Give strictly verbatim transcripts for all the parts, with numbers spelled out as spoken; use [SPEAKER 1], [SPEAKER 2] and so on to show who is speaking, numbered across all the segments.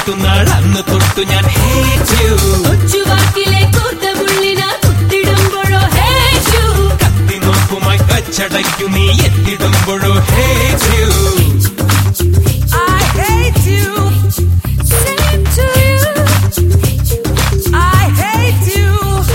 [SPEAKER 1] കേട്ടുന്നാൾ അന്ന് തൊട്ടു ഞാൻ hate you.
[SPEAKER 2] ഒച്ചുവാക്കിലെ കൂർത്തമുള്ളിനാ കുത്തിടുമ്പോഴോ hate you.
[SPEAKER 1] കത്തി നോക്കുമായി കച്ചടയ്ക്കു നീ എത്തിടുമ്പോഴോ hate you.
[SPEAKER 2] I hate you. Same to you. I hate you.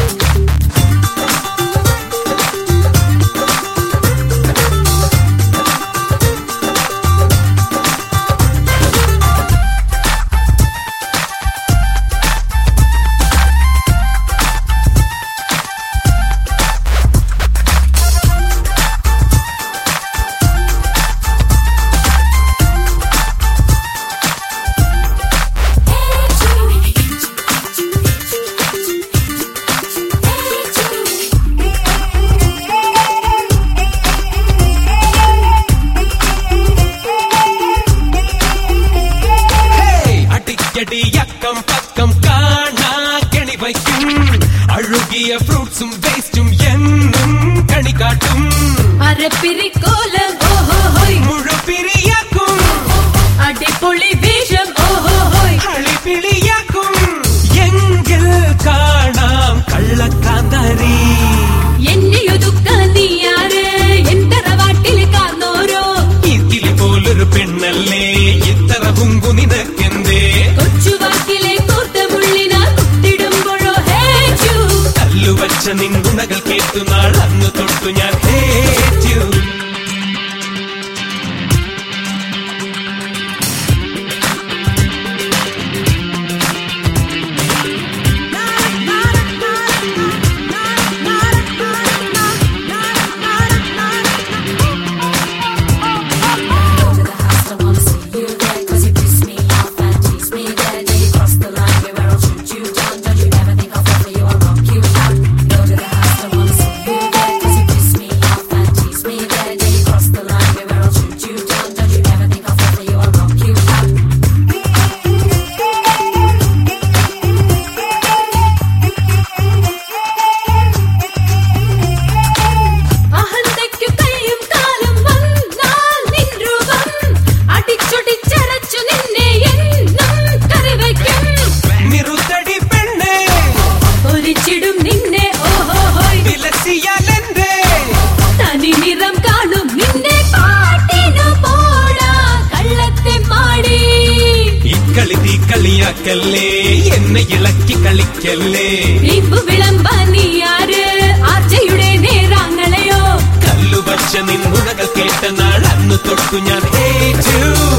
[SPEAKER 1] അടിക്കടിയക്കം പക്കം കാണാ കെണി വയ്ക്കും. അഴുകിയ ഫ്രൂട്ട്സും വേസ്റ്റും എന്നും കണി കാട്ടും.
[SPEAKER 2] അരപ്പിരിക്കോലം ഓഹോ ഹോയ്
[SPEAKER 1] മുഴുപിരിയാക്കും.
[SPEAKER 2] അടിപൊളി വേഷം ഓഹോ ഹോയ്
[SPEAKER 1] കളിപിളിയാക്കും. എങ്കിൽ കാണാം കള്ളക്കാന്താരി.
[SPEAKER 2] എന്നെയൊതുക്കാൻ നീയാര് എന്തറവാട്ടിൽ കാർന്നോരോ.
[SPEAKER 1] ഇതിൽ പോലൊരു പെണ്ണല്ലേ ഇത്തറ പുങ്കു നിനക്കെന്തേ.
[SPEAKER 2] കൊച്ചുവാക്കിലെ കൂർത്തമുള്ളിനാ കുത്തിടുമ്പോഴോ hate you.
[SPEAKER 1] കല്ലുവച്ച നിൻകുണകൾ കേട്ടുനാൾ അന്ന് തൊട്ടു ഞാൻ hate you. കളിയാക്കല്ലേ എന്നെ ഇളക്കി കളിക്കല്ലേ.
[SPEAKER 2] വിളമ്പാനിയാര് ആർച്ചയുടെ നേരാങ്ങളെയോ.
[SPEAKER 1] കല്ലുവച്ച നിന്നുണകൾ കേട്ട നാൾ അന്ന് തൊട്ടു ഞാൻ hate you.